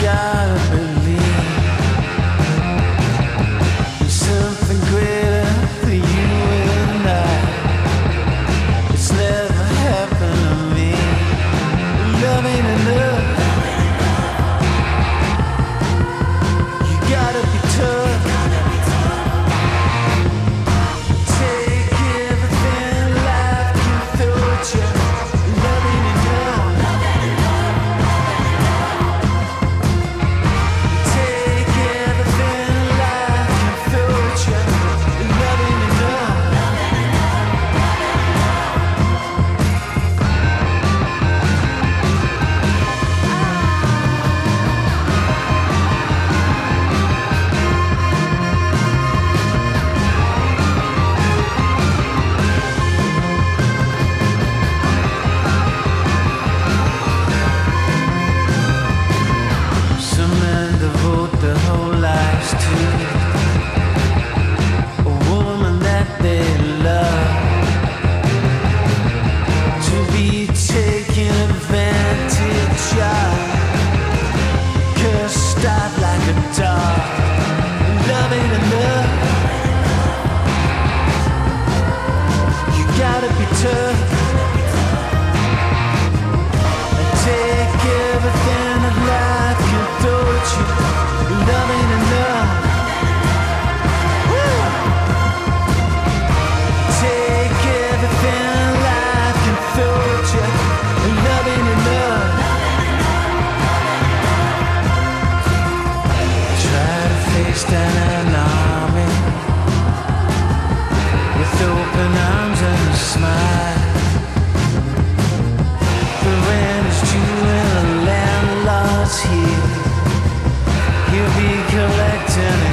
gotta believe there's something greater for you and I. It's never happened to me. Love ain't enough. You gotta be tough. Take everything life can throw at you. Love ain't enough. Take everything life can throw at you. Love ain't enough. Some men devote their whole lives to a woman that they love, to be taken advantage of, cursed out like a dog. Love ain't enough. You gotta be tough. Take everything that life can throw at you. Love ain't enough. Woo! Take everything life can throw at you. Love ain't enough. Try to face down an army with open arms and a smile. The rent is due and the landlord's here. He'll be collecting